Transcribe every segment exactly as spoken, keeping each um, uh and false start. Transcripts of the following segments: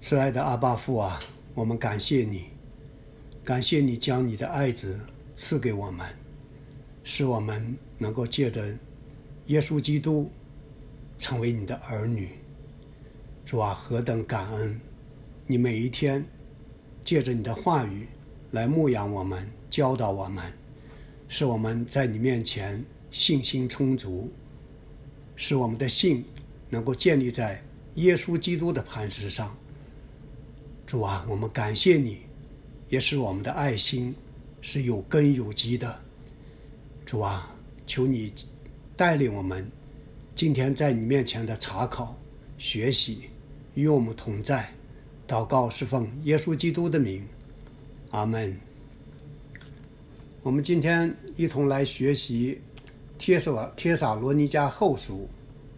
慈爱的阿爸父啊，我们感谢你，感谢你将你的爱子赐给我们，使我们能够借着耶稣基督成为你的儿女。主啊，何等感恩！你每一天借着你的话语来牧养我们，教导我们，使我们在你面前信心充足，使我们的信能够建立在耶稣基督的磐石上。主啊，我们感谢你，也使我们的爱心是有根有基的。主啊，求你带领我们今天在你面前的查考学习，与我们同在。祷告是奉耶稣基督的名，阿们。我们今天一同来学习帖撒帖撒罗尼迦后书。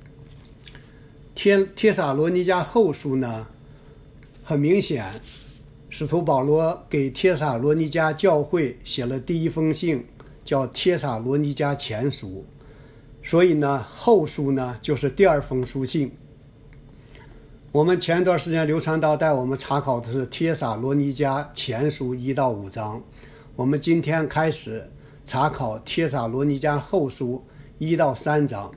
帖帖撒罗尼迦后书呢，很明显，使徒保罗给帖撒罗尼迦教会写了第一封信，叫帖撒罗尼迦前书，所以呢，后书呢就是第二封书信。我们前一段时间流传道带我们查考的是帖撒罗尼迦前书一到五章，我们今天开始查考帖撒罗尼迦后书一到三章。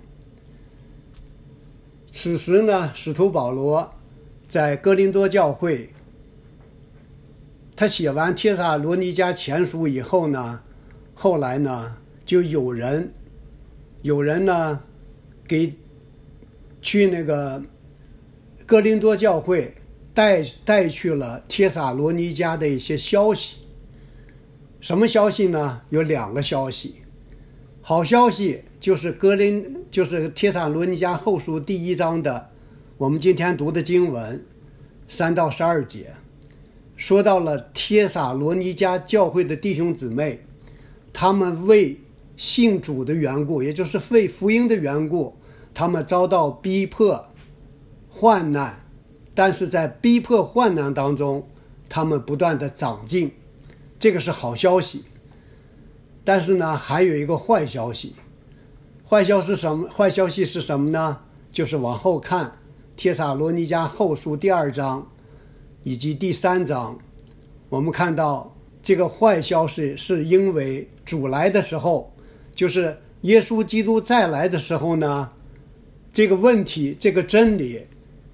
此时呢，使徒保罗在哥林多教会，他写完帖撒罗尼迦前书以后呢，后来呢就有人有人呢给去那个哥林多教会带带去了帖撒罗尼迦的一些消息。什么消息呢？有两个消息。好消息就是哥林就是帖撒罗尼迦后书第一章的我们今天读的经文三到十二节，说到了帖撒罗尼迦教会的弟兄姊妹，他们为信主的缘故，也就是为福音的缘故，他们遭到逼迫患难，但是在逼迫患难当中，他们不断的长进，这个是好消息。但是呢，还有一个坏消息。坏消息是什么？坏消息是什么呢？就是往后看帖撒罗尼迦后书第二章以及第三章，我们看到这个坏消息是因为主来的时候，就是耶稣基督再来的时候呢，这个问题这个真理，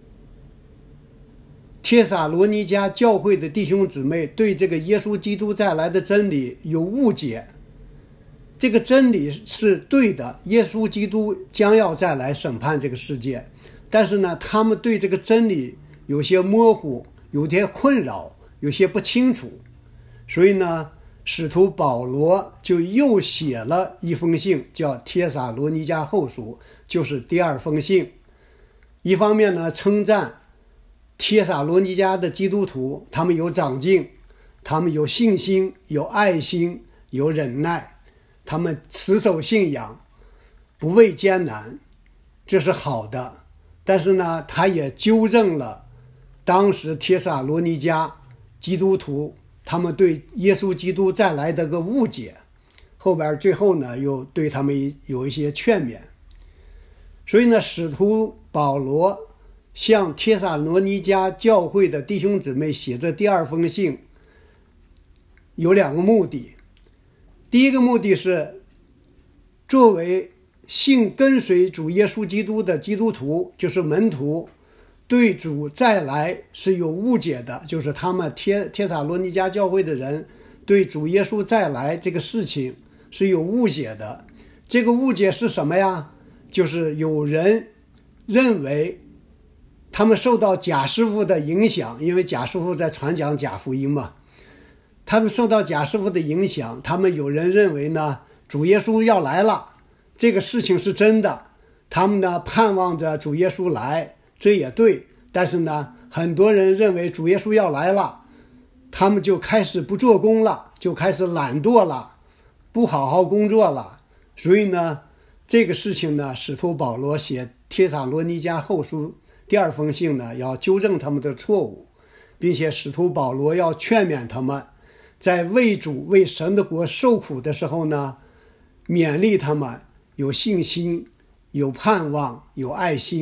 帖撒罗尼迦教会的弟兄姊妹对这个耶稣基督再来的真理有误解。这个真理是对的，耶稣基督将要再来审判这个世界，但是呢，他们对这个真理有些模糊，有些困扰，有些不清楚。所以呢，使徒保罗就又写了一封信，叫帖撒罗尼迦后书，就是第二封信。一方面呢，称赞帖撒罗尼迦的基督徒，他们有长进，他们有信心，有爱心，有忍耐，他们持守信仰，不畏艰难，这是好的。但是呢，他也纠正了当时帖撒罗尼迦基督徒他们对耶稣基督再来的个误解，后边最后呢又对他们有一些劝勉。所以呢，使徒保罗向帖撒罗尼迦教会的弟兄姊妹写这第二封信有两个目的。第一个目的是，作为信跟随主耶稣基督的基督徒，就是门徒，对主再来是有误解的，就是他们帖帖撒罗尼迦教会的人对主耶稣再来这个事情是有误解的。这个误解是什么呀？就是有人认为他们受到假师傅的影响，因为假师傅在传讲假福音嘛，他们受到假师傅的影响，他们有人认为呢，主耶稣要来了，这个事情是真的，他们呢盼望着主耶稣来，这也对。但是呢，很多人认为主耶稣要来了，他们就开始不做工了，就开始懒惰了，不好好工作了。所以呢，这个事情呢，使徒保罗写帖撒罗尼迦后书第二封信呢，要纠正他们的错误，并且使徒保罗要劝勉他们在为主为神的国受苦的时候呢，勉励他们有信心，有盼望，有爱心，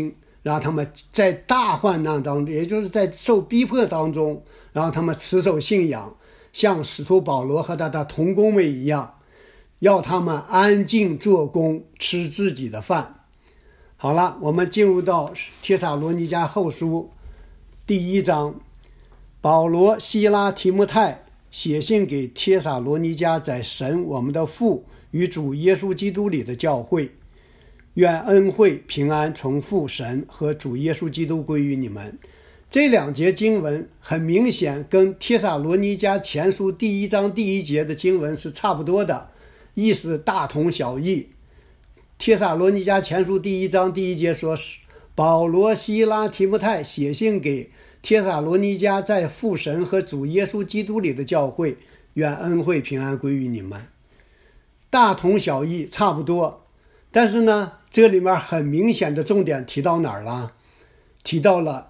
让他们在大患难当中，也就是在受逼迫当中，让他们持守信仰，像使徒保罗和他的同工们一样，要他们安静做工，吃自己的饭。好了，我们进入到帖撒罗尼迦后书第一章，保罗、西拉、提摩太写信给帖撒罗尼迦在神我们的父与主耶稣基督里的教会，愿恩惠平安从父神和主耶稣基督归于你们。这两节经文很明显跟帖撒罗尼迦前书第一章第一节的经文是差不多的，意思大同小异。帖撒罗尼迦前书第一章第一节说，保罗、西拉、提摩太写信给帖撒罗尼迦在父神和主耶稣基督里的教会，愿恩惠平安归于你们。大同小异，差不多。但是呢，这里面很明显的重点提到哪儿了？提到了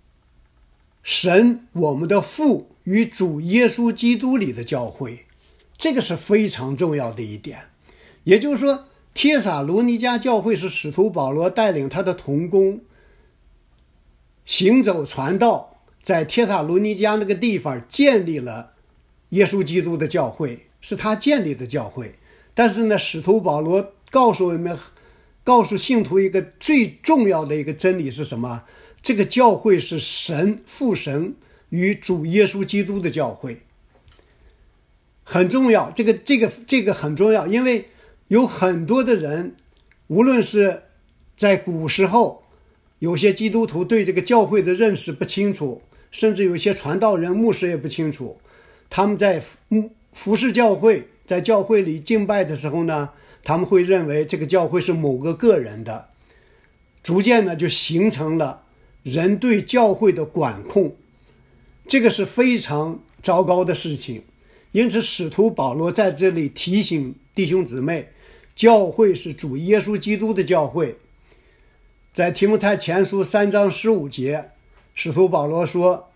神我们的父与主耶稣基督里的教会，这个是非常重要的一点。也就是说，帖撒罗尼迦教会是使徒保罗带领他的同工行走传道，在帖撒罗尼迦那个地方建立了耶稣基督的教会，是他建立的教会。但是呢，使徒保罗告诉我们，告诉信徒一个最重要的一个真理是什么？这个教会是神父神与主耶稣基督的教会，很重要。这个这个这个很重要，因为有很多的人，无论是在古时候，有些基督徒对这个教会的认识不清楚，甚至有些传道人、牧师也不清楚。他们在服侍教会，在教会里敬拜的时候呢，他们会认为这个教会是某个个人的，逐渐呢就形成了人对教会的管控，这个是非常糟糕的事情。因此使徒保罗在这里提醒弟兄姊妹，教会是主耶稣基督的教会。在提摩太前书三章十五节，使徒保罗说，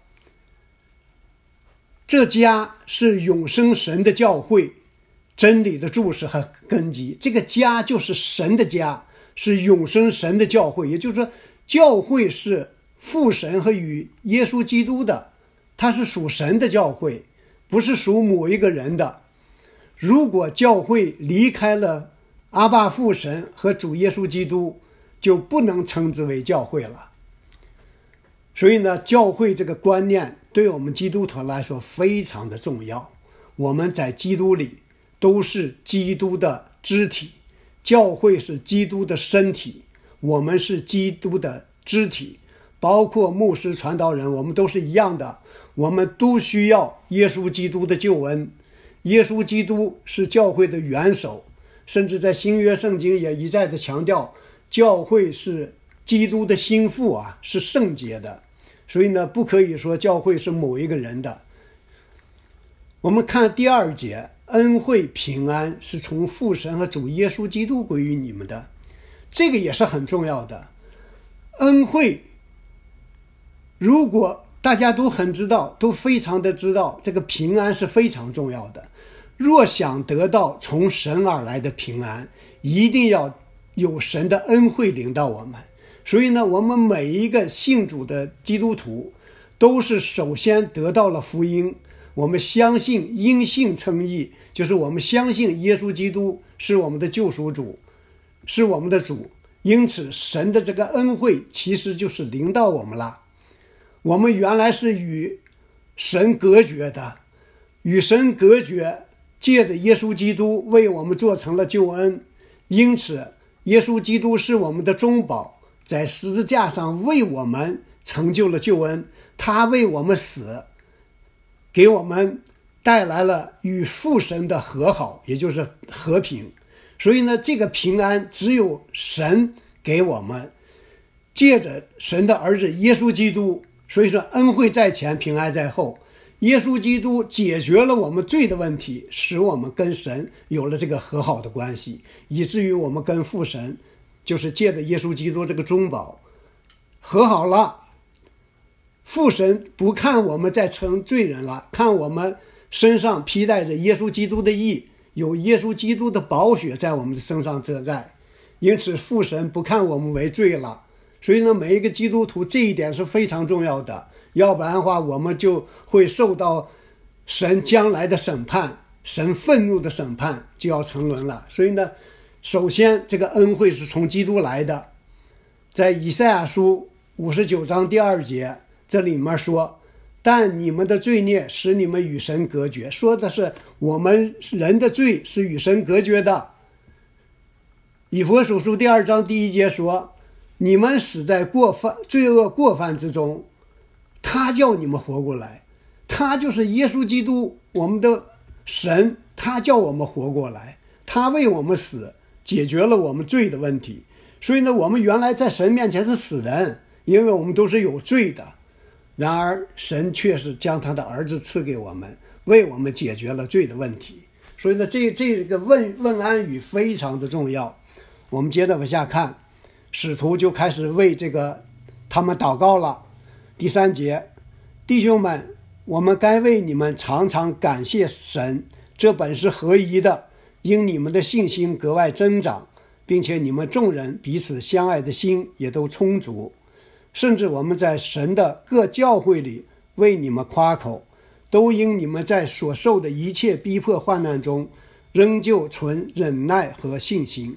这家是永生神的教会，真理的注释和根基。这个家就是神的家，是永生神的教会。也就是说，教会是父神和与耶稣基督的，它是属神的教会，不是属某一个人的。如果教会离开了阿爸父神和主耶稣基督，就不能称之为教会了。所以呢，教会这个观念对我们基督徒来说非常的重要。我们在基督里都是基督的肢体，教会是基督的身体，我们是基督的肢体，包括牧师、传道人，我们都是一样的。我们都需要耶稣基督的救恩。耶稣基督是教会的元首，甚至在新约圣经也一再的强调，教会是基督的心腹啊，是圣洁的。所以呢，不可以说教会是某一个人的。我们看第二节，恩惠平安是从父神和主耶稣基督归于你们的，这个也是很重要的。恩惠，如果大家都很知道，都非常的知道，这个平安是非常重要的。若想得到从神而来的平安，一定要有神的恩惠临到我们。所以呢，我们每一个信主的基督徒都是首先得到了福音，我们相信因信称义，就是我们相信耶稣基督是我们的救赎主，是我们的主。因此神的这个恩惠其实就是临到我们了。我们原来是与神隔绝的，与神隔绝，借着耶稣基督为我们做成了救恩。因此耶稣基督是我们的中保，在十字架上为我们成就了救恩，他为我们死，给我们带来了与父神的和好，也就是和平。所以呢，这个平安只有神给我们，借着神的儿子耶稣基督。所以说恩惠在前，平安在后。耶稣基督解决了我们罪的问题，使我们跟神有了这个和好的关系，以至于我们跟父神就是借着耶稣基督这个中保和好了。父神不看我们再成罪人了，看我们身上披戴着耶稣基督的义，有耶稣基督的宝血在我们的身上遮盖，因此父神不看我们为罪了， 所以呢，每一个基督徒这一点是非常重要的，要不然的话，我们就会受到神将来的审判，神愤怒的审判就要沉沦了。所以呢，首先这个恩惠是从基督来的。在以赛亚书五十九章第二节，这里面说，但你们的罪孽使你们与神隔绝，说的是我们人的罪是与神隔绝的。以弗所书第二章第一节说，你们死在过犯罪恶过犯之中，他叫你们活过来，他就是耶稣基督，我们的神，他叫我们活过来，他为我们死，解决了我们罪的问题。所以呢，我们原来在神面前是死人，因为我们都是有罪的，然而神却是将他的儿子赐给我们，为我们解决了罪的问题。所以呢，这这个问问安语非常的重要。我们接着往下看，使徒就开始为这个他们祷告了。第三节，弟兄们，我们该为你们常常感谢神，这本是合宜的，因你们的信心格外增长，并且你们众人彼此相爱的心也都充足，甚至我们在神的各教会里为你们夸口，都因你们在所受的一切逼迫患难中仍旧存忍耐和信心。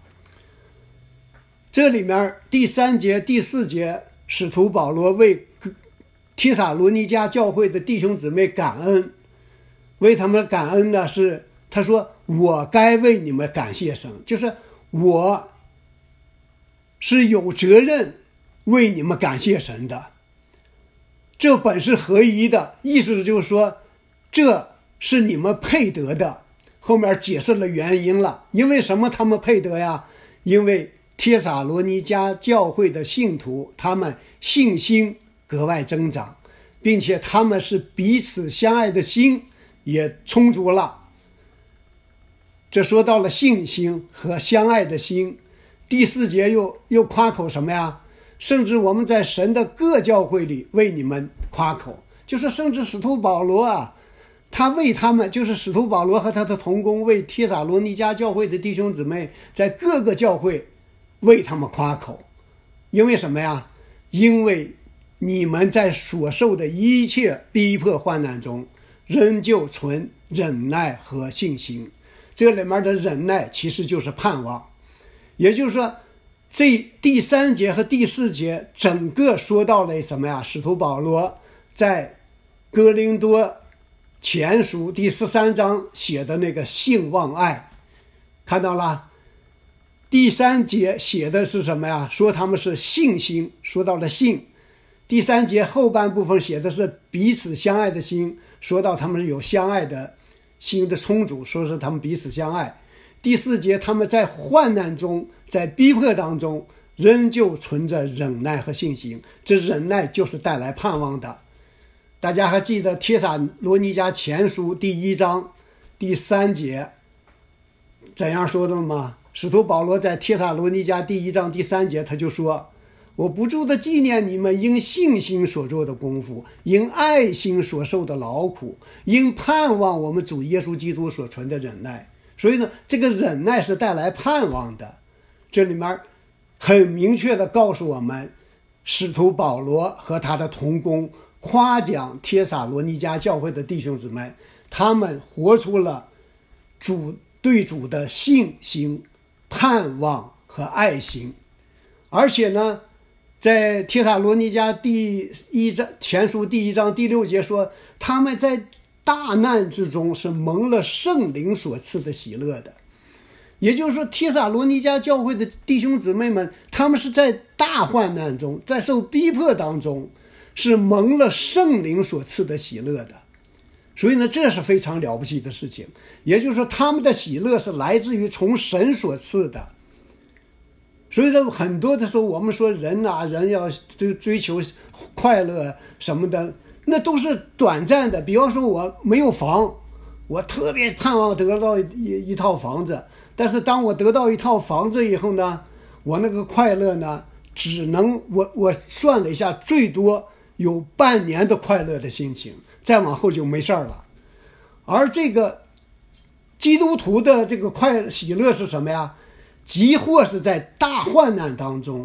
这里面第三节第四节，使徒保罗为帖撒罗尼迦教会的弟兄姊妹感恩，为他们感恩呢，是他说我该为你们感谢神，就是我是有责任为你们感谢神的，这本是合宜的，意思就是说这是你们配得的。后面解释了原因了，因为什么他们配得呀？因为帖撒罗尼迦教会的信徒，他们信心格外增长，并且他们是彼此相爱的心也充足了。这说到了信心和相爱的心。第四节又又夸口什么呀？甚至我们在神的各教会里为你们夸口，就是甚至使徒保罗啊，他为他们，就是使徒保罗和他的同工为帖撒罗尼迦教会的弟兄姊妹在各个教会为他们夸口。因为什么呀？因为你们在所受的一切逼迫患难中仍旧存忍耐和信心。这里面的忍耐其实就是盼望，也就是说这第三节和第四节整个说到了什么呀？使徒保罗在哥林多前书第十三章写的那个信望爱，看到了。第三节写的是什么呀？说他们是信心，说到了信。第三节后半部分写的是彼此相爱的心，说到他们有相爱的心的充足，说是他们彼此相爱。第四节他们在患难中，在逼迫当中仍旧存着忍耐和信心，这忍耐就是带来盼望的。大家还记得帖撒罗尼迦前书第一章第三节怎样说的吗？使徒保罗在帖撒罗尼迦第一章第三节他就说，我不住的纪念你们因信心所做的功夫，因爱心所受的劳苦，因盼望我们主耶稣基督所存的忍耐。所以呢，这个忍耐是带来盼望的。这里面很明确的告诉我们，使徒保罗和他的同工夸奖帖撒罗尼迦教会的弟兄姊妹，他们活出了主对主的信心、盼望和爱心。而且呢，在帖撒罗尼迦第一章前书第一章第六节说，他们在大难之中是蒙了圣灵所赐的喜乐的。也就是说，帖撒罗尼迦教会的弟兄姊妹们，他们是在大患难中，在受逼迫当中，是蒙了圣灵所赐的喜乐的。所以呢，这是非常了不起的事情。也就是说，他们的喜乐是来自于从神所赐的。所以说，很多的时候我们说人啊，人要追追求快乐什么的，那都是短暂的。比方说我没有房，我特别盼望得到一一套房子，但是当我得到一套房子以后呢，我那个快乐呢，只能我我算了一下，最多有半年的快乐的心情，再往后就没事儿了。而这个基督徒的这个快喜乐是什么呀？即或是在大患难当中，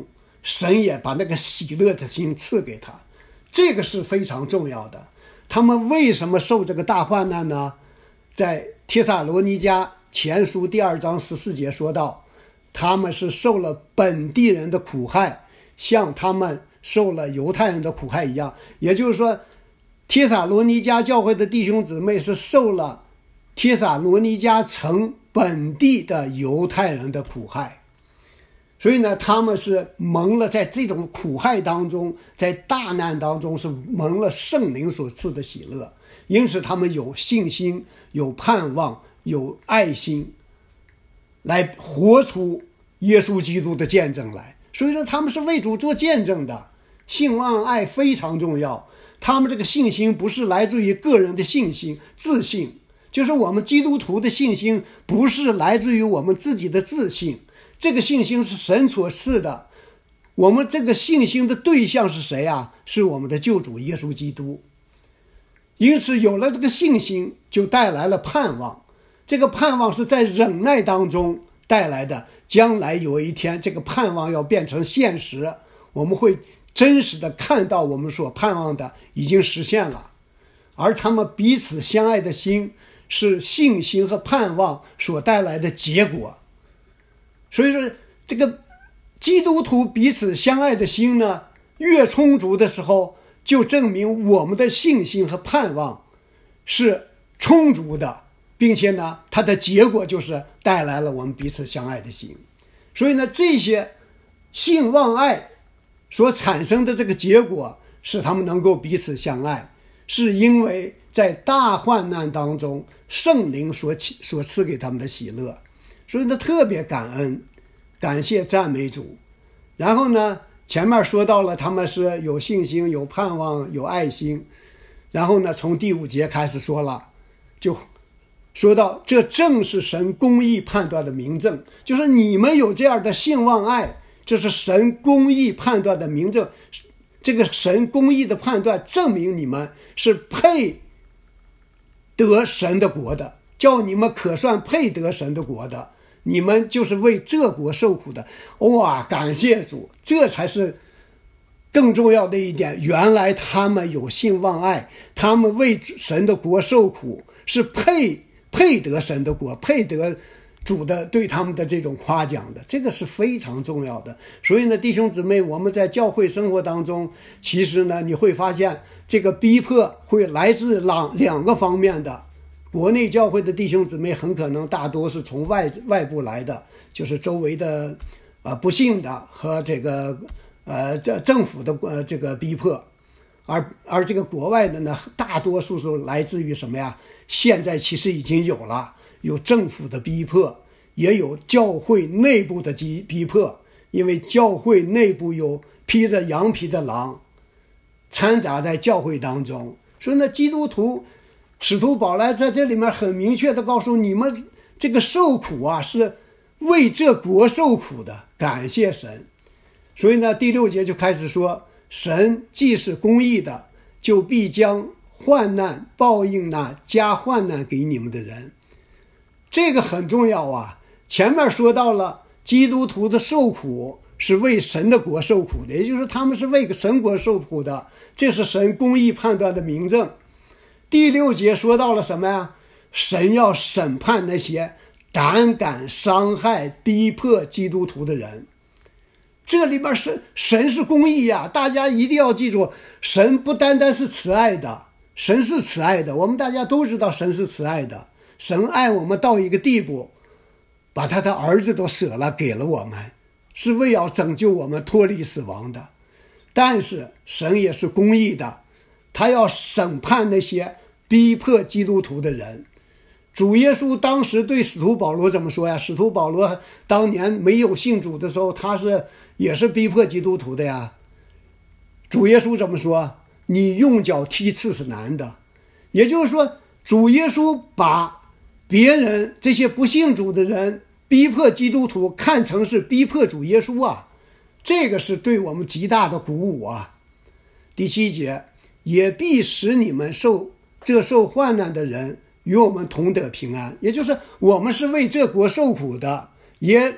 神也把那个喜乐的心赐给他，这个是非常重要的。他们为什么受这个大患难呢？在帖撒罗尼迦前书第二章十四节说到，他们是受了本地人的苦害，像他们受了犹太人的苦害一样。也就是说，帖撒罗尼迦教会的弟兄姊妹是受了帖撒罗尼迦城本地的犹太人的苦害，所以呢，他们是蒙了在这种苦害当中，在大难当中是蒙了圣灵所赐的喜乐，因此他们有信心，有盼望，有爱心，来活出耶稣基督的见证来。所以说他们是为主做见证的，信望爱非常重要。他们这个信心不是来自于个人的信心自信，就是我们基督徒的信心不是来自于我们自己的自信，这个信心是神所赐的。我们这个信心的对象是谁啊？是我们的救主耶稣基督。因此有了这个信心，就带来了盼望，这个盼望是在忍耐当中带来的，将来有一天这个盼望要变成现实，我们会真实的看到我们所盼望的已经实现了。而他们彼此相爱的心是信心和盼望所带来的结果。所以说这个基督徒彼此相爱的心呢，越充足的时候，就证明我们的信心和盼望是充足的，并且呢，它的结果就是带来了我们彼此相爱的心。所以呢，这些信望爱所产生的这个结果，使他们能够彼此相爱，是因为在大患难当中，圣灵所所赐给他们的喜乐。所以呢，特别感恩，感谢赞美主。然后呢，前面说到了他们是有信心，有盼望，有爱心。然后呢，从第五节开始说了，就说到这正是神公义判断的明证，就是你们有这样的信望爱，这是神公义判断的明证。这个神公义的判断证明你们是配得神的国的，叫你们可算配得神的国的，你们就是为这国受苦的。哇，感谢主，这才是更重要的一点。原来他们有信望爱，他们为神的国受苦，是配配得神的国，配得主的对他们的这种夸奖的，这个是非常重要的。所以呢，弟兄姊妹，我们在教会生活当中，其实呢，你会发现这个逼迫会来自两两个方面的。国内教会的弟兄姊妹很可能大多是从外外部来的，就是周围的呃不幸的和这个呃这政府的呃这个逼迫，而而这个国外的呢，大多数是来自于什么呀？现在其实已经有了，有政府的逼迫，也有教会内部的逼迫，因为教会内部有披着羊皮的狼掺杂在教会当中。所以呢，基督徒使徒保罗在这里面很明确的告诉你们，这个受苦啊是为这国受苦的，感谢神。所以呢，第六节就开始说，神既是公义的，就必将患难报应那加患难给你们的人。这个很重要啊。前面说到了基督徒的受苦是为神的国受苦的，也就是他们是为神国受苦的，这是神公义判断的明证。第六节说到了什么呀？神要审判那些胆敢伤害逼迫基督徒的人。这里边是神是公义呀，大家一定要记住，神不单单是慈爱的，神是慈爱的，我们大家都知道神是慈爱的。神爱我们到一个地步，把他的儿子都舍了给了我们，是为要拯救我们脱离死亡的。但是神也是公义的，他要审判那些逼迫基督徒的人。主耶稣当时对使徒保罗怎么说呀？使徒保罗当年没有信主的时候，他是也是逼迫基督徒的呀。主耶稣怎么说？你用脚踢刺是难的。也就是说，主耶稣把别人这些不信主的人逼迫基督徒看成是逼迫主耶稣啊，这个是对我们极大的鼓舞啊。第七节，也必使你们受这受患难的人与我们同得平安。也就是我们是为这国受苦的，也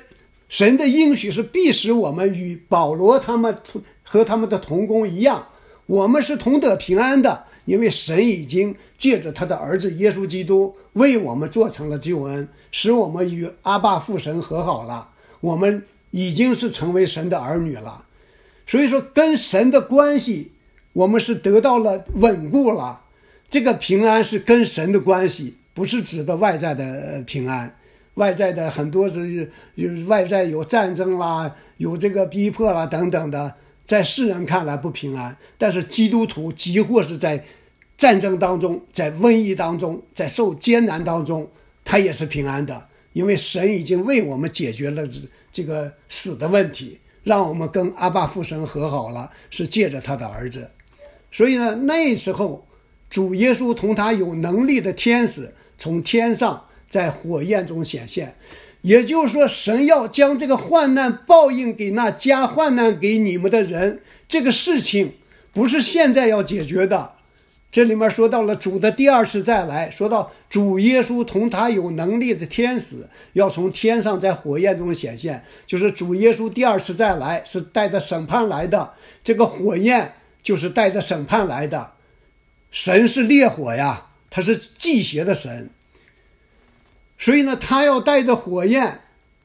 神的应许是必使我们与保罗他们和他们的同工一样，我们是同得平安的，因为神已经借着他的儿子耶稣基督为我们做成了救恩，使我们与阿爸父神和好了，我们已经是成为神的儿女了。所以说跟神的关系我们是得到了稳固了。这个平安是跟神的关系，不是指的外在的平安。外在的很多是外在有战争啦，有这个逼迫啦等等的，在世人看来不平安，但是基督徒几乎是在战争当中，在瘟疫当中，在受艰难当中，他也是平安的，因为神已经为我们解决了这个死的问题，让我们跟阿爸父神和好了，是借着他的儿子。所以呢，那时候主耶稣同他有能力的天使从天上在火焰中显现，也就是说神要将这个患难报应给那加患难给你们的人，这个事情不是现在要解决的。这里面说到了主的第二次再来，说到主耶稣同他有能力的天使要从天上在火焰中显现，就是主耶稣第二次再来是带着审判来的，这个火焰就是带着审判来的。神是烈火呀，他是忌邪的神，所以呢他要带着火焰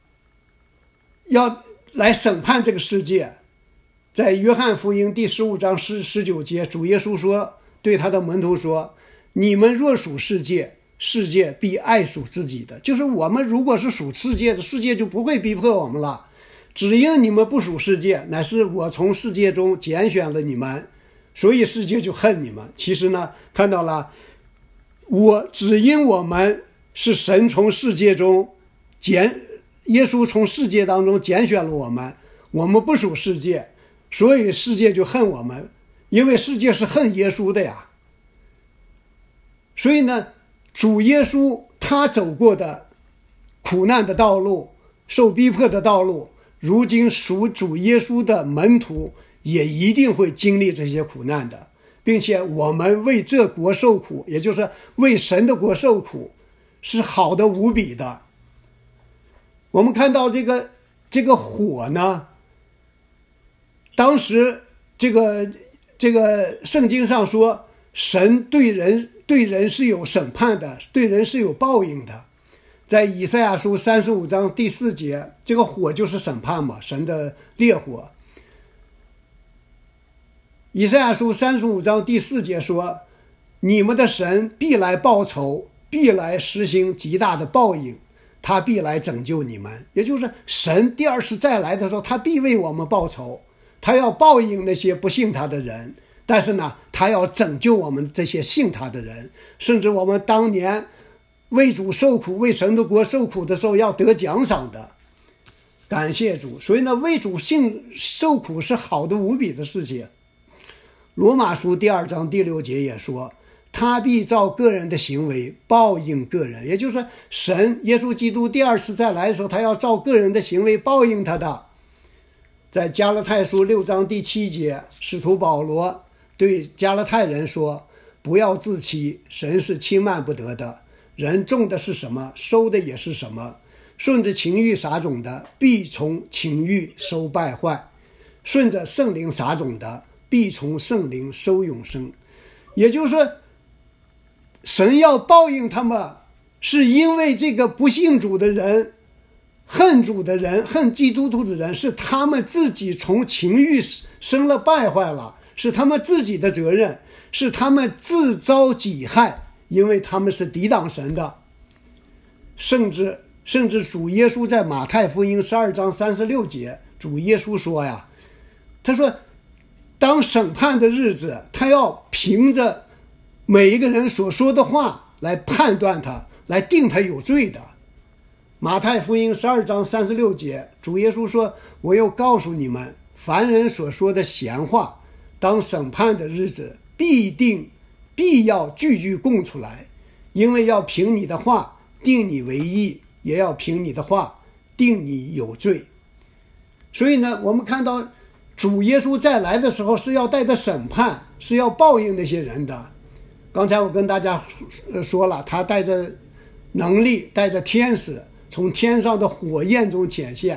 要来审判这个世界。在约翰福音第十五章十十九节，主耶稣说，对他的门徒说，你们若属世界，世界必爱属自己的。就是我们如果是属世界的，世界就不会逼迫我们了。只因你们不属世界，乃是我从世界中拣选了你们，所以世界就恨你们。其实呢，看到了，我只因我们是神从世界中拣，耶稣从世界当中拣选了我们，我们不属世界，所以世界就恨我们，因为世界是恨耶稣的呀。所以呢，主耶稣他走过的苦难的道路，受逼迫的道路，如今属主耶稣的门徒也一定会经历这些苦难的，并且我们为这国受苦，也就是为神的国受苦，是好的无比的。我们看到这个这个火呢，当时这个这个圣经上说，神对人对人是有审判的，对人是有报应的。在以赛亚书三十五章第四节，这个火就是审判嘛，神的烈火。以赛亚书三十五章第四节说，你们的神必来报仇，必来实行极大的报应，他必来拯救你们。也就是神第二次再来的时候，他必为我们报仇，他要报应那些不信他的人，但是呢，他要拯救我们这些信他的人。甚至我们当年为主受苦，为神的国受苦的时候要得奖赏的，感谢主。所以呢，为主信受苦是好的无比的事情。罗马书第二章第六节也说，他必照个人的行为报应个人。也就是说，神耶稣基督第二次再来的时候，他要照个人的行为报应他的。在加拉太书六章第七节，使徒保罗对加拉太人说，不要自欺，神是轻慢不得的，人种的是什么，收的也是什么。顺着情欲撒种的，必从情欲收败坏；顺着圣灵撒种的，必从圣灵收永生。也就是说，神要报应他们，是因为这个不信主的人，恨主的人，恨基督徒的人，是他们自己从情欲生了败坏了，是他们自己的责任，是他们自遭己害，因为他们是抵挡神的。甚至甚至主耶稣在马太福音十二章三十六节，主耶稣说呀，他说当审判的日子，他要凭着每一个人所说的话来判断他，来定他有罪的。马太福音十二章三十六节，主耶稣说，我又告诉你们，凡人所说的闲话，当审判的日子必定必要句句供出来，因为要凭你的话定你为义，也要凭你的话定你有罪。所以呢，我们看到主耶稣再来的时候是要带着审判，是要报应那些人的。刚才我跟大家说了，他带着能力，带着天使从天上的火焰中显现，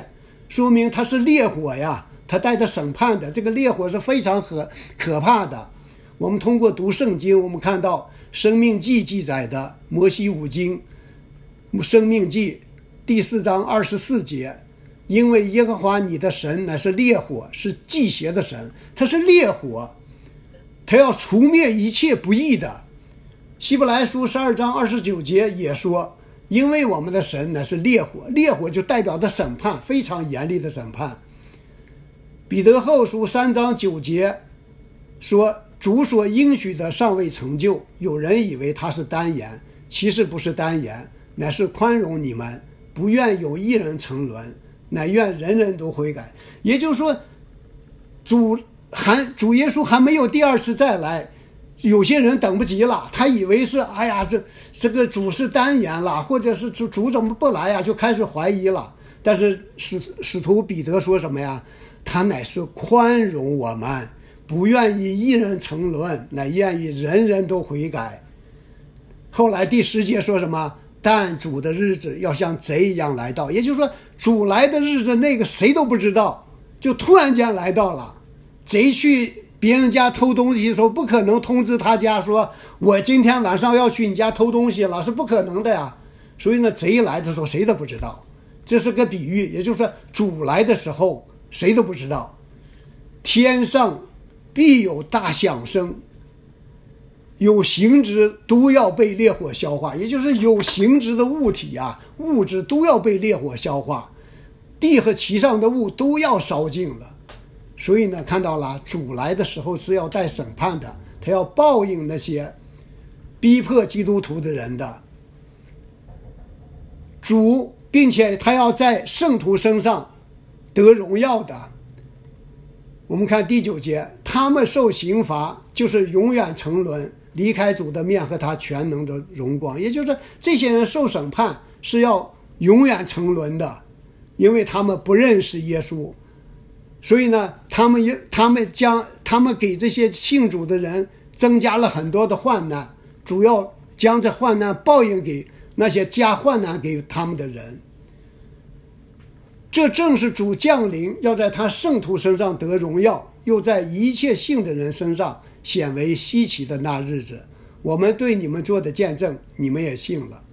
说明它是烈火呀，它带着审判的，这个烈火是非常可可怕的。我们通过读圣经，我们看到生命记记载的摩西五经，生命记第四章二十四节，因为耶和华你的神乃是烈火，是忌邪的神，他是烈火，他要除灭一切不义的。希伯来书十二章二十九节也说，因为我们的神乃是烈火，烈火就代表着审判，非常严厉的审判。彼得后书三章九节说，主所应许的尚未成就，有人以为他是单言，其实不是单言，乃是宽容你们，不愿有一人沉沦，乃愿人人都悔改。也就是说，主还主耶稣还没有第二次再来，有些人等不及了，他以为是哎呀，这这个主是单言了，或者是主主怎么不来呀，就开始怀疑了。但是使使徒彼得说什么呀？他乃是宽容我们，不愿意一人沉沦，乃愿意人人都悔改。后来第十节说什么？但主的日子要像贼一样来到，也就是说，主来的日子那个谁都不知道，就突然间来到了。贼去别人家偷东西的时候，不可能通知他家说我今天晚上要去你家偷东西了，是不可能的呀。所以呢，贼来的时候谁都不知道，这是个比喻，也就是说主来的时候谁都不知道。天上必有大响声，有形质都要被烈火消化，也就是有形质的物体啊，物质都要被烈火消化，地和其上的物都要烧尽了。所以呢，看到了主来的时候是要带审判的，他要报应那些逼迫基督徒的人的主，并且他要在圣徒身上得荣耀的。我们看第九节，他们受刑罚就是永远沉沦，离开主的面和他全能的荣光。也就是这些人受审判是要永远沉沦的，因为他们不认识耶稣。所以呢，他们也他们将他们给这些信主的人增加了很多的患难，主要将这患难报应给那些加患难给他们的人。这正是主降临，要在他圣徒身上得荣耀，又在一切信的人身上显为稀奇的那日子。我们对你们做的见证，你们也信了。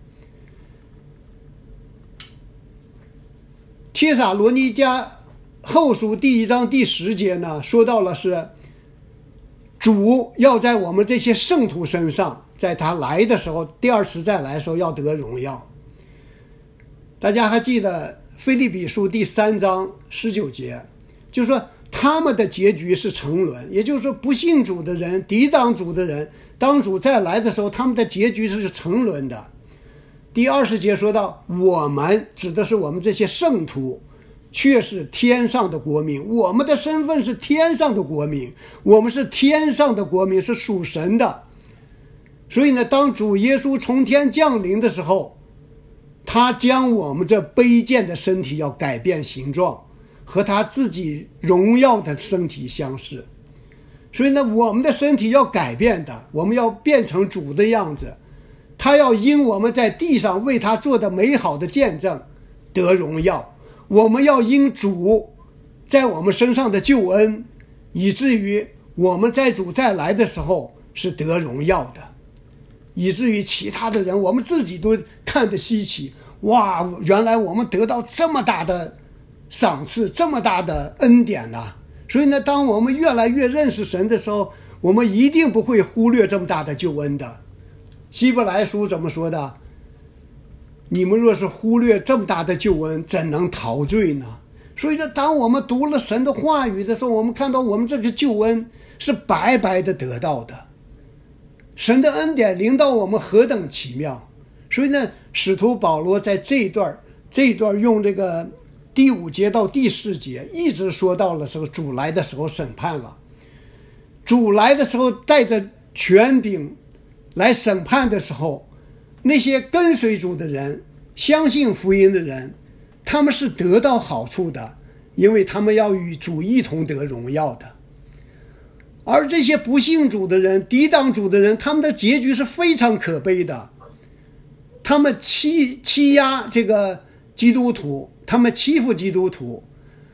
帖撒罗尼迦后书第一章第十节呢，说到了是主要在我们这些圣徒身上，在他来的时候，第二次再来的时候要得荣耀。大家还记得腓立比书第三章十九节，就是说他们的结局是沉沦，也就是说不信主的人，抵挡主的人，当主再来的时候，他们的结局是沉沦的。第二十节说到我们，指的是我们这些圣徒，却是天上的国民，我们的身份是天上的国民，我们是天上的国民，是属神的。所以呢，当主耶稣从天降临的时候，他将我们这卑贱的身体要改变形状，和他自己荣耀的身体相似。所以呢，我们的身体要改变的，我们要变成主的样子，他要因我们在地上为他做的美好的见证得荣耀，我们要因主在我们身上的救恩，以至于我们在主再来的时候是得荣耀的，以至于其他的人我们自己都看得稀奇，哇，原来我们得到这么大的赏赐，这么大的恩典啊。所以呢，当我们越来越认识神的时候，我们一定不会忽略这么大的救恩的。希伯来书怎么说的？你们若是忽略这么大的救恩，怎能逃罪呢？所以说，当我们读了神的话语的时候，我们看到我们这个救恩是白白的得到的，神的恩典临到我们何等奇妙。所以呢，使徒保罗在这一段这一段用这个第五节到第四节一直说到了时候，主来的时候审判了，主来的时候带着权柄来审判的时候，那些跟随主的人，相信福音的人，他们是得到好处的，因为他们要与主一同得荣耀的。而这些不信主的人，抵挡主的人，他们的结局是非常可悲的。他们欺欺压这个基督徒，他们欺负基督徒，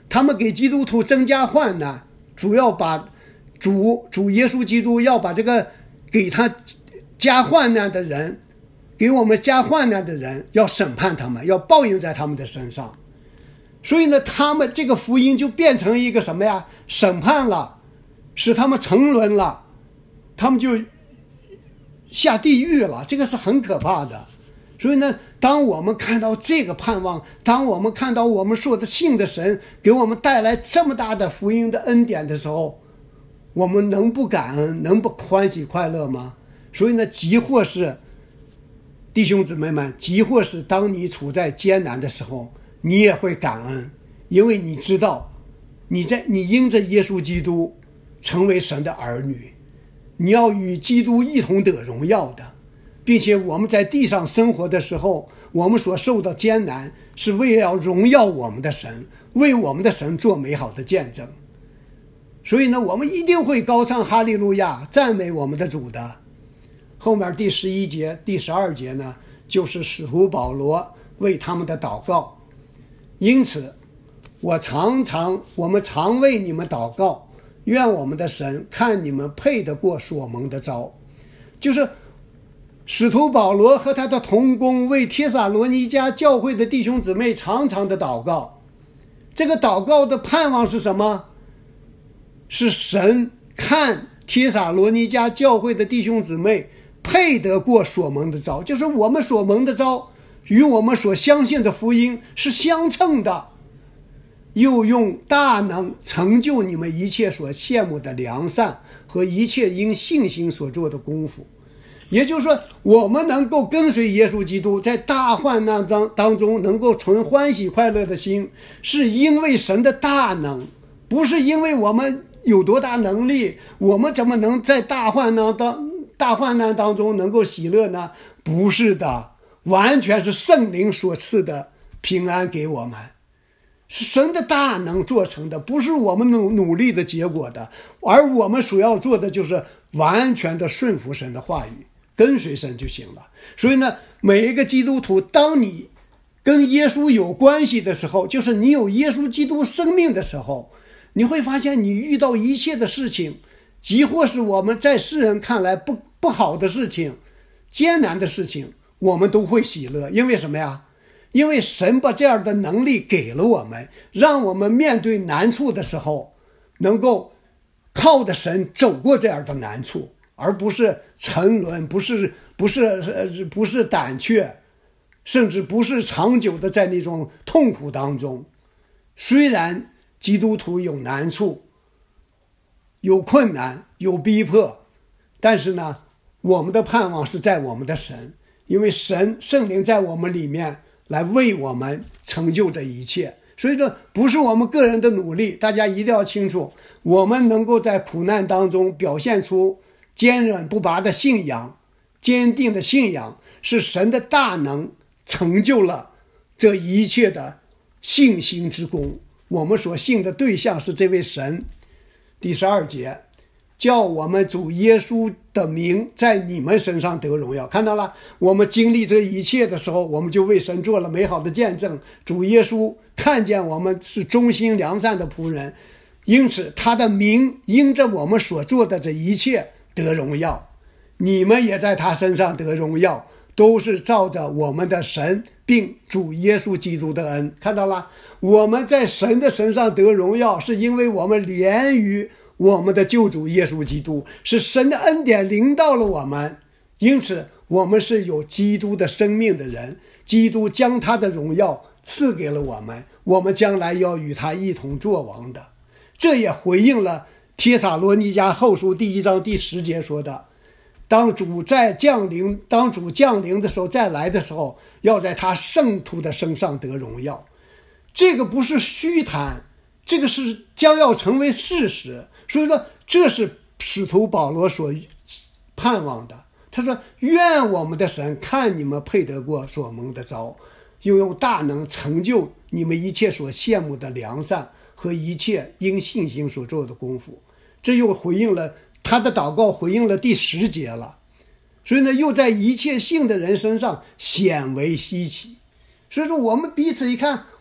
他们给基督徒增加患难，主要把主主耶稣基督要把这个给他加患难的人，给我们加患难的人，要审判他们，要报应在他们的身上。所以呢，他们这个福音就变成一个什么呀？审判了，使他们沉沦了，他们就下地狱了，这个是很可怕的。所以呢，当我们看到这个盼望，当我们看到我们说的信的神给我们带来这么大的福音的恩典的时候，我们能不感恩，能不欢喜快乐吗？所以呢，即或是弟兄姊妹们，即或是当你处在艰难的时候，你也会感恩，因为你知道你在你因着耶稣基督成为神的儿女，你要与基督一同得荣耀的，并且我们在地上生活的时候，我们所受的艰难是为了荣耀我们的神，为我们的神做美好的见证。所以呢，我们一定会高唱哈利路亚，赞美我们的主的。后面第十一节第十二节呢，就是使徒保罗为他们的祷告。因此我常常我们常为你们祷告，愿我们的神看你们配得过所蒙的召。就是使徒保罗和他的同工为帖撒罗尼迦教会的弟兄姊妹常常的祷告。这个祷告的盼望是什么？是神看帖撒罗尼迦教会的弟兄姊妹配得过所蒙的召，就是我们所蒙的召与我们所相信的福音是相称的，又用大能成就你们一切所羡慕的良善和一切因信心所做的功夫。也就是说，我们能够跟随耶稣基督，在大患难当当中能够存欢喜快乐的心，是因为神的大能，不是因为我们有多大能力，我们怎么能在大患难当大患难当中能够喜乐呢？不是的，完全是圣灵所赐的平安给我们，是神的大能做成的，不是我们努努力的结果的。而我们所要做的就是完全的顺服神的话语，跟随神就行了。所以呢，每一个基督徒，当你跟耶稣有关系的时候，就是你有耶稣基督生命的时候，你会发现你遇到一切的事情，即或是我们在世人看来不不好的事情，艰难的事情，我们都会喜乐。因为什么呀？因为神把这样的能力给了我们，让我们面对难处的时候能够靠着神走过这样的难处，而不是沉沦，不是不是不是胆怯，甚至不是长久的在那种痛苦当中。虽然基督徒有难处，有困难，有逼迫，但是呢，我们的盼望是在我们的神，因为神圣灵在我们里面来为我们成就这一切。所以说不是我们个人的努力，大家一定要清楚，我们能够在苦难当中表现出坚韧不拔的信仰，坚定的信仰，是神的大能成就了这一切的信心之功。我们所信的对象是这位神。第十二节，叫我们主耶稣的名在你们身上得荣耀。看到了，我们经历这一切的时候，我们就为神做了美好的见证。主耶稣看见我们是忠心良善的仆人，因此他的名因着我们所做的这一切得荣耀。你们也在他身上得荣耀，都是照着我们的神并主耶稣基督的恩。看到了，我们在神的身上得荣耀，是因为我们连于我们的救主耶稣基督，是神的恩典临到了我们，因此我们是有基督的生命的人，基督将他的荣耀赐给了我们，我们将来要与他一同作王的。这也回应了帖撒罗尼迦后书第一章第十节说的，当主在降临当主降临的时候，再来的时候，要在他圣徒的身上得荣耀。这个不是虚谈，这个是将要成为事实。所以说这是使徒保罗所盼望的。他说，愿我们的神看你们配得过所蒙的召，又用大能成就你们一切所羡慕的良善和一切因信心所做的功夫。这又回应了他的祷告，回应了第十节了。所以呢，又在一切信的人身上显为稀奇。所以说我们彼此一看，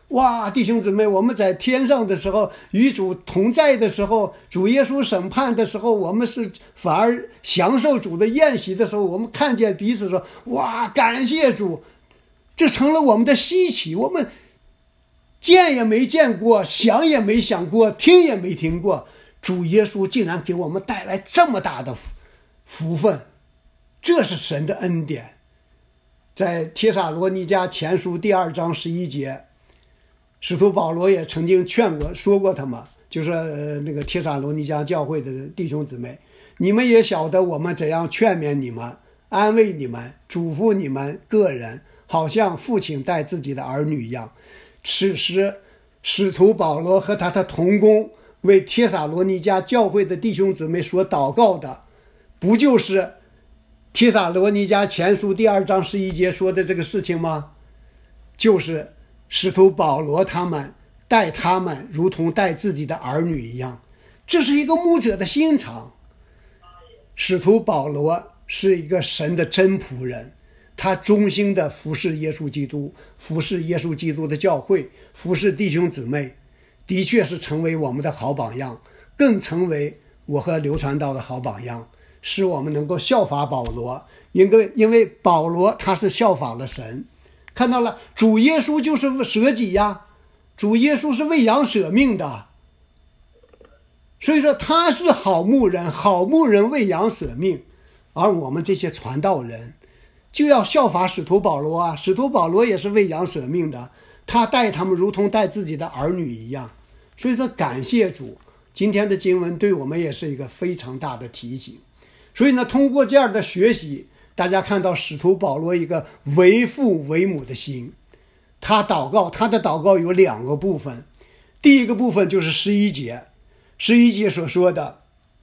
哇，弟兄姊妹，我们在天上的时候，与主同在的时候，主耶稣审判的时候，我们是反而享受主的宴席的时候，我们看见彼此说，哇，感谢主，这成了我们的稀奇，我们见也没见过，想也没想过，听也没听过，主耶稣竟然给我们带来这么大的福福分，这是神的恩典。在帖撒罗尼迦前书第二章十一节，使徒保罗也曾经劝过说过他们，就是呃那个帖撒罗尼迦教会的弟兄姊妹，你们也晓得我们怎样劝勉你们，安慰你们，嘱咐你们个人，好像父亲待自己的儿女一样。此时使徒保罗和他的同工为帖撒罗尼迦教会的弟兄姊妹所祷告的，不就是帖撒罗尼迦前书第二章十一节说的这个事情吗？就是使徒保罗他们待他们如同待自己的儿女一样，这是一个牧者的心肠。使徒保罗是一个神的真仆人，他忠心的服侍耶稣基督，服侍耶稣基督的教会，服侍弟兄姊妹，的确是成为我们的好榜样，更成为我和刘传道的好榜样，使我们能够效法保罗。因为因为保罗他是效法了神，看到了主耶稣就是舍己呀，主耶稣是为羊舍命的，所以说他是好牧人，好牧人为羊舍命，而我们这些传道人就要效法使徒保罗啊，使徒保罗也是为羊舍命的，他待他们如同待自己的儿女一样。所以说感谢主，今天的经文对我们也是一个非常大的提醒。所以呢，通过这样的学习，大家看到使徒保罗一个为父为母的心。他祷告，他的祷告有两个部分，第一个部分就是十一节，十一节所说的，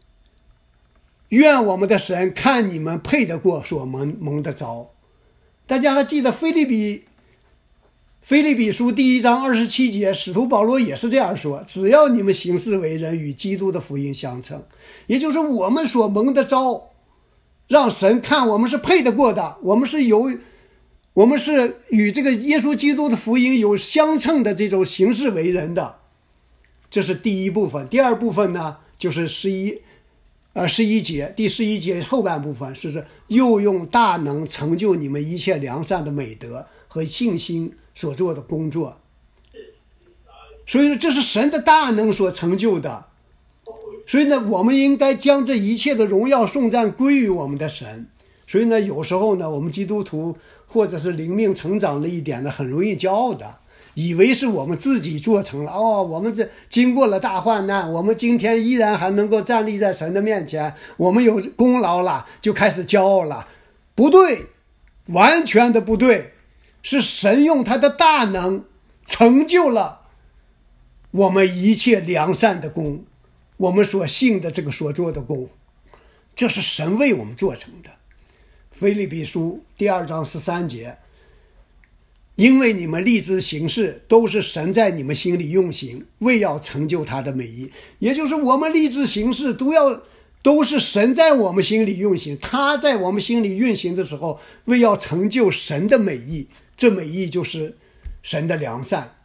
愿我们的神看你们配得过所蒙蒙的召。大家还记得腓立比腓立比书第一章二十七节，使徒保罗也是这样说，只要你们行事为人与基督的福音相称，也就是我们所蒙的召，让神看我们是配得过的，我们是有我们是与这个耶稣基督的福音有相称的这种行事为人的，这是第一部分。第二部分呢，就是十一呃十一节，第十一节后半部分是又用大能成就你们一切良善的美德和信心所做的工作。所以说这是神的大能所成就的，所以呢我们应该将这一切的荣耀颂赞归于我们的神。所以呢有时候呢我们基督徒或者是灵命成长了一点呢，很容易骄傲的，以为是我们自己做成了，哦，我们这经过了大患难，我们今天依然还能够站立在神的面前，我们有功劳了，就开始骄傲了。不对，完全的不对，是神用他的大能成就了我们一切良善的功，我们所信的这个所做的功，这是神为我们做成的。腓立比书第二章十三节，因为你们立志行事，都是神在你们心里用行，为要成就他的美意。也就是我们立志行事都要都是神在我们心里运行，他在我们心里运行的时候，为要成就神的美意，这美意就是神的良善，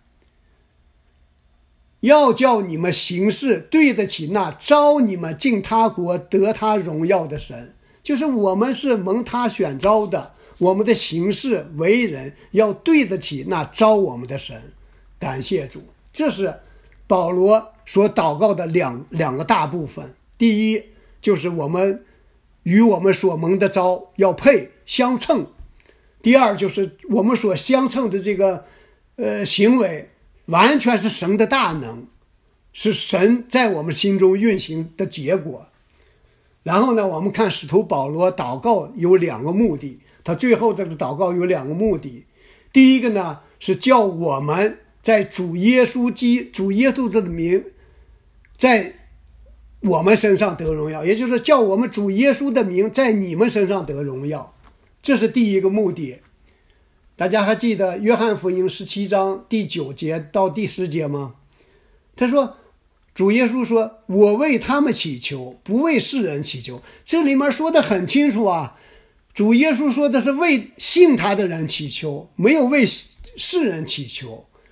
要叫你们行事对得起那召你们进他国得他荣耀的神。就是我们是蒙他选召的，我们的行事为人要对得起那召我们的神。感谢主，这是保罗所祷告的两两个大部分。第一，就是我们与我们所蒙的召要配相称；第二，就是我们所相称的这个呃行为完全是神的大能，是神在我们心中运行的结果。然后呢，我们看使徒保罗祷告有两个目的，他最后这个祷告有两个目的。第一个呢，是叫我们在主耶稣基主耶稣的名在我们身上得荣耀，也就是叫我们主耶稣的名在你们身上得荣耀，这是第一个目的。大家还记得约翰福音十七章第九节到第十节吗？他说，主耶稣说，我为他们祈求，不为世人祈求。这里面说的很清楚啊，主耶稣说的是为信他的人祈求，没有为世人祈求。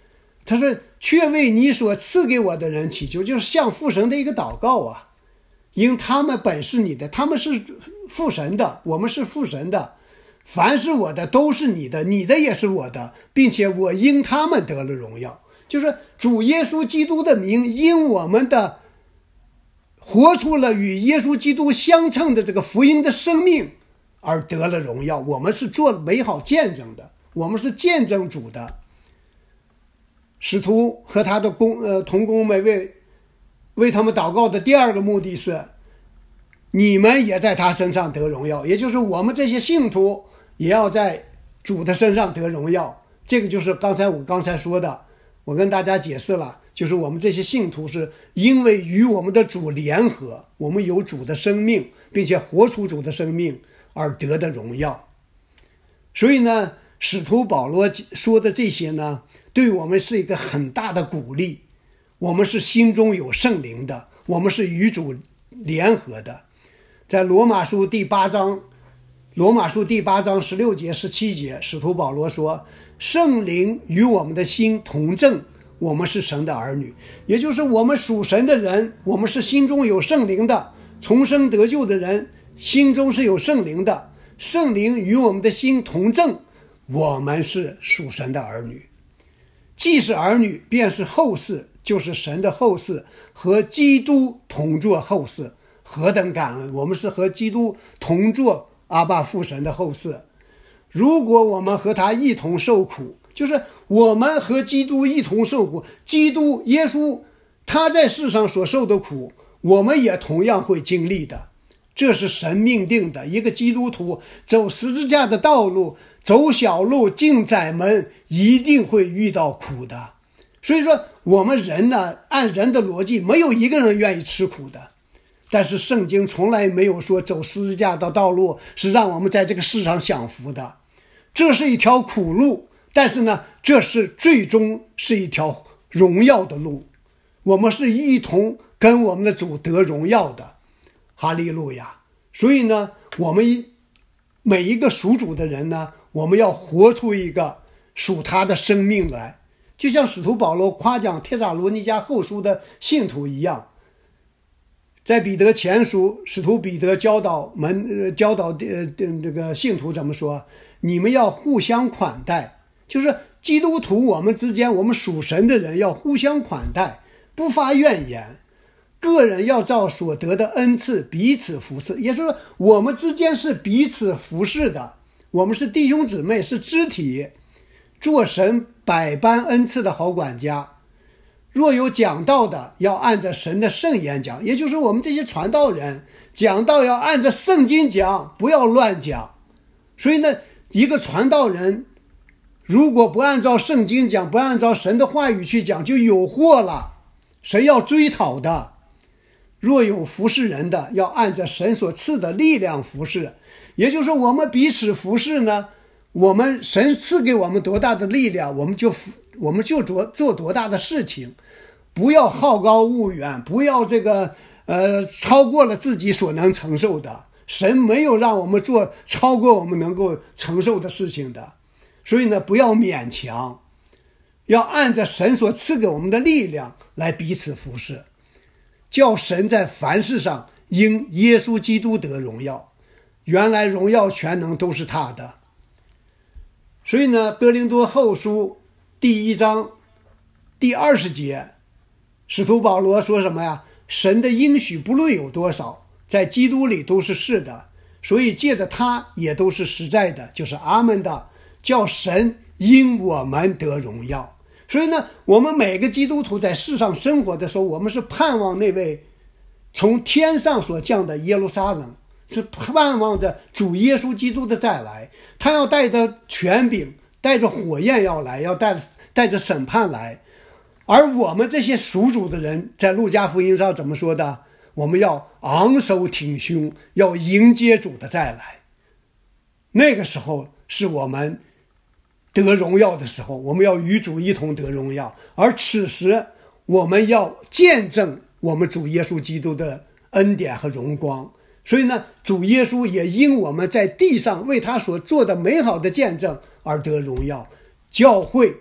他说却为你所赐给我的人祈求，就是向父神的一个祷告啊。因他们本是你的，他们是父神的，我们是父神的，凡是我的都是你的，你的也是我的，并且我因他们得了荣耀。就是主耶稣基督的名因我们的活出了与耶稣基督相称的这个福音的生命而得了荣耀。我们是做美好见证的，我们是见证主的。使徒和他的工呃同工们为为他们祷告的第二个目的是，你们也在他身上得荣耀，也就是我们这些信徒也要在主的身上得荣耀。这个就是刚才我刚才说的，我跟大家解释了，就是我们这些信徒是因为与我们的主联合，我们有主的生命，并且活出主的生命而得的荣耀。所以呢，使徒保罗说的这些呢，对我们是一个很大的鼓励。我们是心中有圣灵的，我们是与主联合的。在罗马书第八章罗马书第八章十六节十七节，使徒保罗说，圣灵与我们的心同证，我们是神的儿女。也就是我们属神的人，我们是心中有圣灵的，重生得救的人心中是有圣灵的，圣灵与我们的心同证，我们是属神的儿女。既是儿女，便是后嗣，就是神的后嗣，和基督同作后嗣。何等感恩，我们是和基督同作阿爸父神的后嗣。如果我们和他一同受苦，就是我们和基督一同受苦，基督耶稣他在世上所受的苦，我们也同样会经历的。这是神命定的，一个基督徒走十字架的道路，走小路进窄门，一定会遇到苦的。所以说我们人呢，按人的逻辑，没有一个人愿意吃苦的。但是圣经从来没有说走十字架的道路是让我们在这个世上享福的，这是一条苦路，但是呢，这是最终是一条荣耀的路，我们是一同跟我们的主得荣耀的，哈利路亚。所以呢，我们每一个属主的人呢，我们要活出一个属他的生命来，就像使徒保罗夸奖帖撒罗尼迦后书的信徒一样。在彼得前书，使徒彼得教导门、呃、教导呃这个信徒怎么说？你们要互相款待，就是基督徒我们之间，我们属神的人要互相款待，不发怨言。个人要照所得的恩赐彼此服侍，也就是说，我们之间是彼此服侍的，我们是弟兄姊妹，是肢体，做神百般恩赐的好管家。若有讲道的，要按着神的圣言讲，也就是我们这些传道人讲道要按着圣经讲，不要乱讲。所以呢，一个传道人如果不按照圣经讲，不按照神的话语去讲，就有祸了，神要追讨的。若有服侍人的，要按着神所赐的力量服侍，也就是我们彼此服侍呢，我们神赐给我们多大的力量，我们就我们就做做多大的事情。不要好高骛远，不要这个呃超过了自己所能承受的。神没有让我们做超过我们能够承受的事情的，所以呢，不要勉强，要按着神所赐给我们的力量来彼此服侍，叫神在凡事上因耶稣基督得荣耀。原来荣耀全能都是他的。所以呢，哥林多后书第一章第二十节，使徒保罗说什么呀？神的应许不论有多少，在基督里都是是的，所以借着他也都是实在的，就是阿们的，叫神因我们得荣耀。所以呢，我们每个基督徒在世上生活的时候，我们是盼望那位从天上所降的耶路撒冷，是盼望着主耶稣基督的再来，他要带着权柄，带着火焰要来，要带带着审判来。而我们这些属主的人，在路加福音上怎么说的？我们要昂首挺胸，要迎接主的再来。那个时候是我们得荣耀的时候，我们要与主一同得荣耀。而此时我们要见证我们主耶稣基督的恩典和荣光。所以呢，主耶稣也因我们在地上为他所做的美好的见证而得荣耀。教会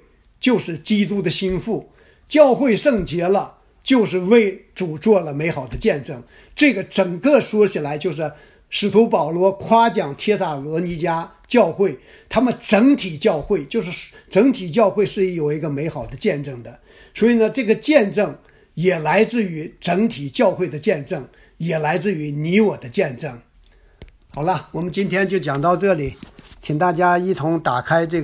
就是基督的心腹，教会圣洁了，就是为主做了美好的见证。这个整个说起来，就是使徒保罗夸奖帖撒罗尼迦教会，他们整体教会，就是整体教会是有一个美好的见证的。所以呢，这个见证也来自于整体教会的见证，也来自于你我的见证。好了，我们今天就讲到这里，请大家一同打开这个